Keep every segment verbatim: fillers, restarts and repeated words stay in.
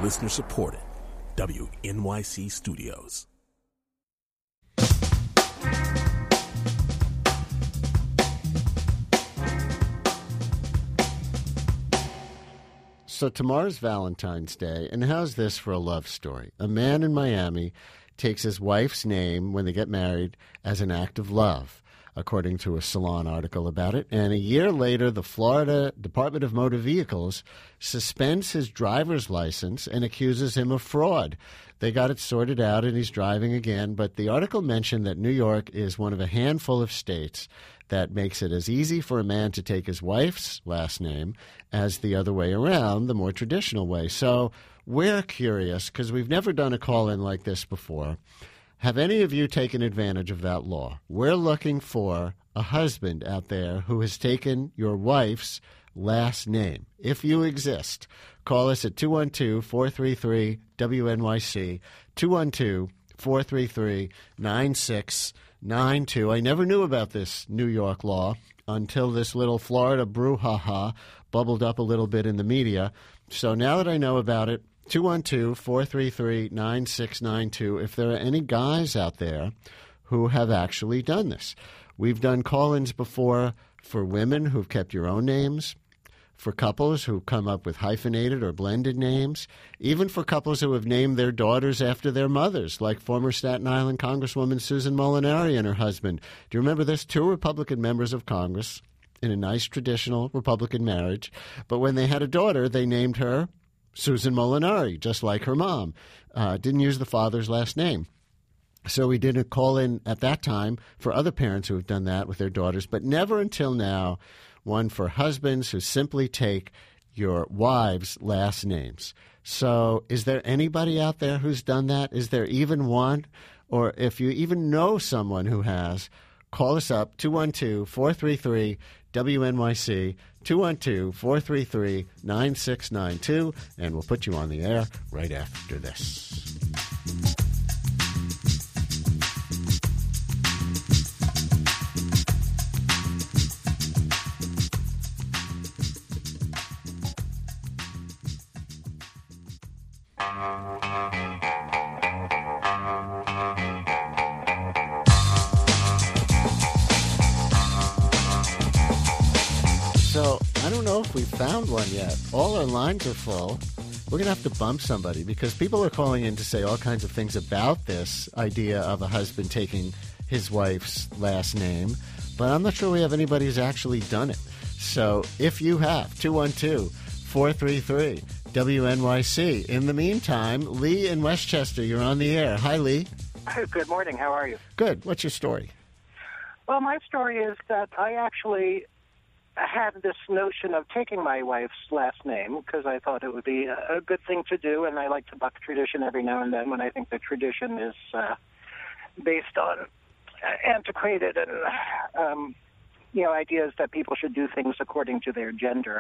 Listener supported. W N Y C Studios. So tomorrow's Valentine's Day, and how's this for a love story? A man in Miami takes his wife's name when they get married as an act of love, according to a Salon article about it. And a year later, the Florida Department of Motor Vehicles suspends his driver's license and accuses him of fraud. They got it sorted out, and he's driving again. But the article mentioned that New York is one of a handful of states that makes it as easy for a man to take his wife's last name as the other way around, the more traditional way. So we're curious, because we've never done a call-in like this before. Have any of you taken advantage of that law? We're looking for a husband out there who has taken your wife's last name. If you exist, call us at two one two, four three three, W N Y C, two one two, four three three, nine six nine two. I never knew about this New York law until this little Florida brouhaha bubbled up a little bit in the media. So now that I know about it, two one two, four three three, nine six nine two, if there are any guys out there who have actually done this. We've done call-ins before for women who've kept your own names, for couples who come up with hyphenated or blended names, even for couples who have named their daughters after their mothers, like former Staten Island Congresswoman Susan Molinari and her husband. Do you remember this? Two Republican members of Congress in a nice traditional Republican marriage, but when they had a daughter, they named her Susan Molinari, just like her mom. Uh, didn't use the father's last name. So we did a call-in at that time for other parents who have done that with their daughters, but never until now one for husbands who simply take your wives' last names. So is there anybody out there who's done that? Is there even one? Or if you even know someone who has, call us up, two one two, four three three, W N Y C, two one two, four three three, nine six nine two, and we'll put you on the air right after this. So I don't know if we found one yet. All our lines are full. We're going to have to bump somebody because people are calling in to say all kinds of things about this idea of a husband taking his wife's last name. But I'm not sure we have anybody who's actually done it. So if you have, two one two, four three three, W N Y C. In the meantime, Lee in Westchester, you're on the air. Hi, Lee. Good morning. How are you? Good. What's your story? Well, my story is that I actually had this notion of taking my wife's last name because I thought it would be a good thing to do, and I like to buck tradition every now and then when I think the tradition is uh, based on antiquated and um, you know ideas that people should do things according to their gender.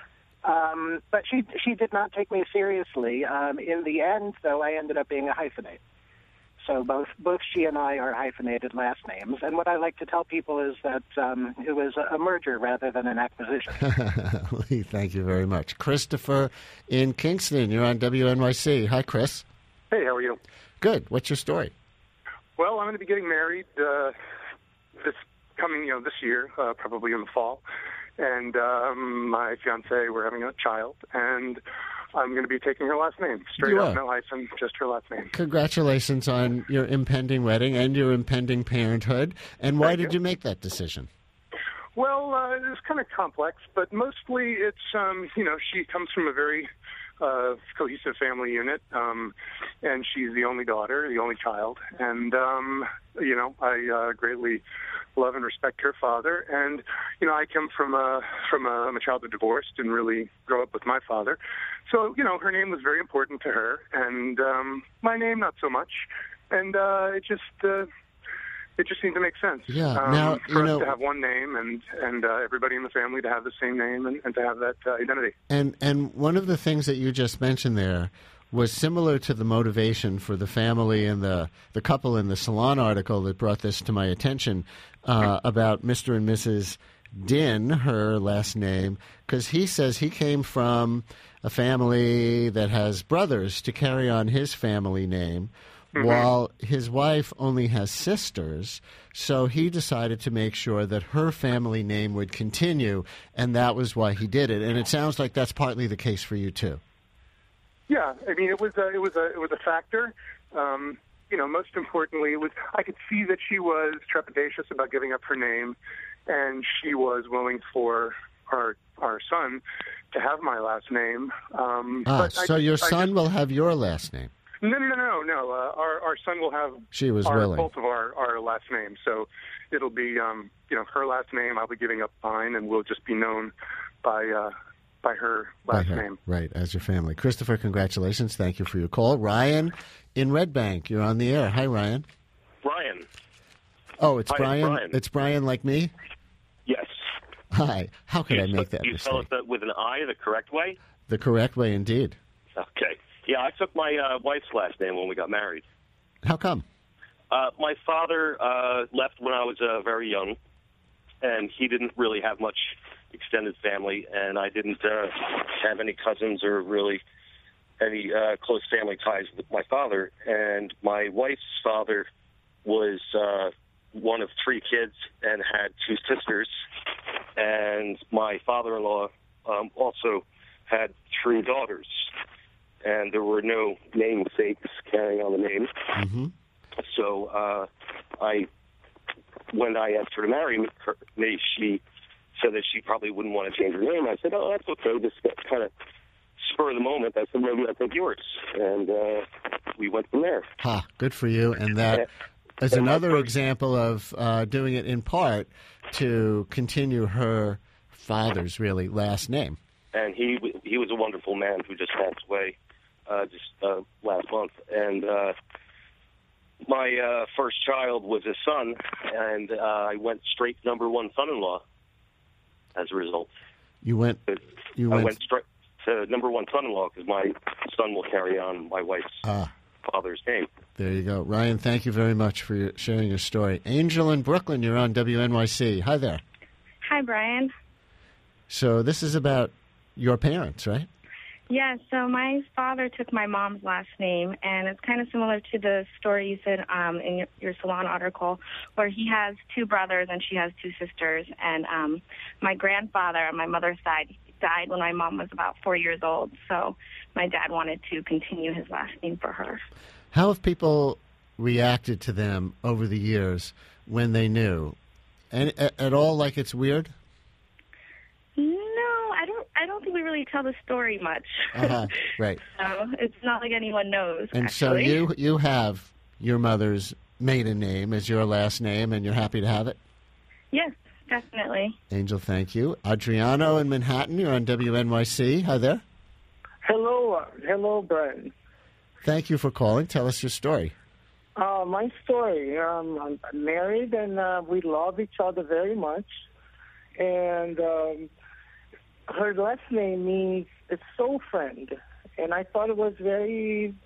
Um, but she she did not take me seriously. Um, in the end, though, I ended up being a hyphenate. So both both she and I are hyphenated last names. And what I like to tell people is that um, it was a merger rather than an acquisition. Lee, thank you very much. Christopher in Kingston, you're on W N Y C. Hi, Chris. Hey, how are you? Good. What's your story? Well, I'm going to be getting married uh, this coming, you know, this year, uh, probably in the fall. And um, my fiancée, we're having a child, and I'm going to be taking her last name, straight You up, are. no hyphen, just her last name. Congratulations on your impending wedding and your impending parenthood. And why Thank did you. you make that decision? Well, uh, it's kind of complex, but mostly it's, um, you know, she comes from a very uh, cohesive family unit, um, and she's the only daughter, the only child. And, um, you know, I uh, greatly love and respect her father. And, you know, I come from a, from a, I'm a child of divorce, didn't really grow up with my father. So, you know, her name was very important to her, and um, my name not so much. And uh, it just... Uh, It just seemed to make sense. Yeah. Um, Now, for you us know, to have one name and and uh, everybody in the family to have the same name and, and to have that uh, identity. And and one of the things that you just mentioned there was similar to the motivation for the family and the, the couple in the Salon article that brought this to my attention uh, about Mister and Missus Din her last name because he says he came from a family that has brothers to carry on his family name, mm-hmm. while his wife only has sisters. So he decided to make sure that her family name would continue, and that was why he did it. And it sounds like that's partly the case for you too. Yeah, I mean, it was a, it was a, it was a factor. Um, you know, most importantly, it was I could see that she was trepidatious about giving up her name, and she was willing for our our son to have my last name. Um, ah, but so I, your I son just, will have your last name. No, no, no, no, no. Uh, our our son will have she was our, willing. both of our, our last names. So it'll be um, you know her last name. I'll be giving up mine, and we'll just be known by uh, by her last by her, name. Right, as your family. Christopher, congratulations. Thank you for your call. Ryan in Red Bank, you're on the air. Hi, Ryan. Brian. Oh, it's Hi, Brian. Brian. It's Brian like me? Yes. Hi. How could you I make that you mistake? spell it the, with an I the correct way? The correct way, indeed. Okay. Yeah, I took my uh, wife's last name when we got married. How come? Uh, my father uh, left when I was uh, very young, and he didn't really have much extended family, and I didn't uh, have any cousins or really any uh, close family ties with my father. And my wife's father was uh, one of three kids and had two sisters, and my father-in-law um, also had three daughters, and there were no namesakes carrying on the name. Mm-hmm. So uh, I, when I asked her to marry me, she said that she probably wouldn't want to change her name. I said, oh, that's okay. Just kind of spur of the moment. I said, maybe I'll take yours. And uh, we went from there. Ha, good for you. And that is and another first, example of uh, doing it in part to continue her father's, really, last name. And he he was a wonderful man who just passed away uh, just uh, last month. And uh, my uh, first child was a son, and uh, I went straight number one son-in-law as a result. You went... You I went, went straight to number one son-in-law because my son will carry on my wife's ah, father's name. There you go. Ryan, thank you very much for your, sharing your story. Angel in Brooklyn, you're on W N Y C. Hi there. Hi, Brian. So this is about your parents, right? Yeah, so my father took my mom's last name, and it's kind of similar to the story you said um, in your, your Salon article, where he has two brothers and she has two sisters. And um, my grandfather on my mother's side died when my mom was about four years old, so my dad wanted to continue his last name for her. How have people reacted to them over the years when they knew? And at, at all like it's weird? No, I don't. I don't think we really tell the story much. Uh-huh, right. So it's not like anyone knows. And actually. so you you have your mother's maiden name as your last name, and you're happy to have it? Yes, definitely. Angel, thank you. Adriano in Manhattan, you're on W N Y C. Hi there. Hello, uh, hello, Brian. Thank you for calling. Tell us your story. Uh, my story. Um, I'm married, and uh, we love each other very much. And um, her last name means it's soul friend, and I thought it was very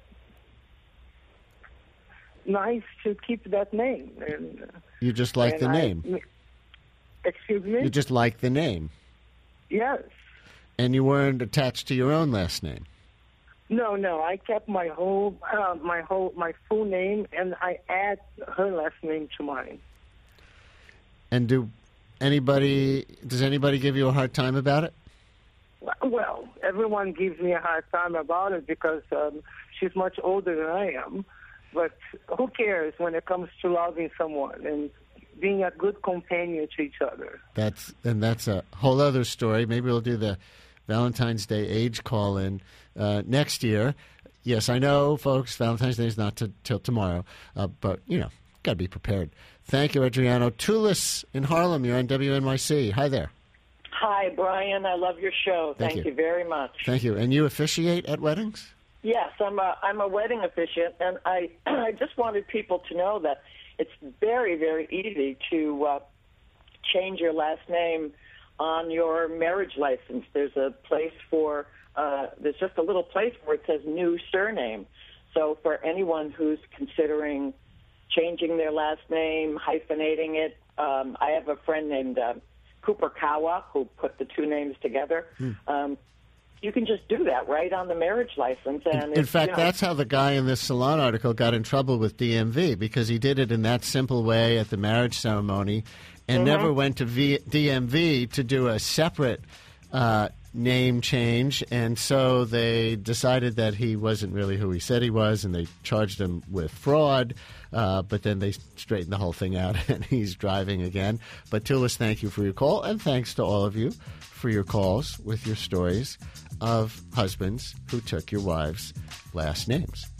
nice to keep that name. And uh, You just like and the I, name. Excuse me? You just like the name. Yes. And you weren't attached to your own last name. No, no. I kept my whole, uh, my whole, my full name, and I add her last name to mine. And do anybody? Does anybody give you a hard time about it? Well, everyone gives me a hard time about it because um, she's much older than I am. But who cares when it comes to loving someone and being a good companion to each other? That's and that's a whole other story. Maybe we'll do the Valentine's Day age call-in uh, next year. Yes, I know, folks, Valentine's Day is not to, till tomorrow, uh, but, you know, got to be prepared. Thank you, Adriano. Tulis in Harlem, you're on W N Y C. Hi there. Hi, Brian. I love your show. Thank Thank you. you very much. Thank you. And you officiate at weddings? Yes, I'm a, I'm a wedding officiant, and I, I just wanted people to know that it's very, very easy to uh, change your last name on your marriage license. There's a place for, uh, there's just a little place where it says new surname. So for anyone who's considering changing their last name, hyphenating it, um, I have a friend named uh, Kuperkawa, who put the two names together. Hmm. Um, you can just do that right on the marriage license. And in it's, fact, you know, that's how the guy in this Salon article got in trouble with D M V, because he did it in that simple way at the marriage ceremony and Mhm. never went to v- D M V to do a separate uh, name change. And so they decided that he wasn't really who he said he was, and they charged him with fraud. Uh, but then they straightened the whole thing out, and he's driving again. But Tulis, thank you for your call, and thanks to all of you for your calls with your stories of husbands who took your wives' last names.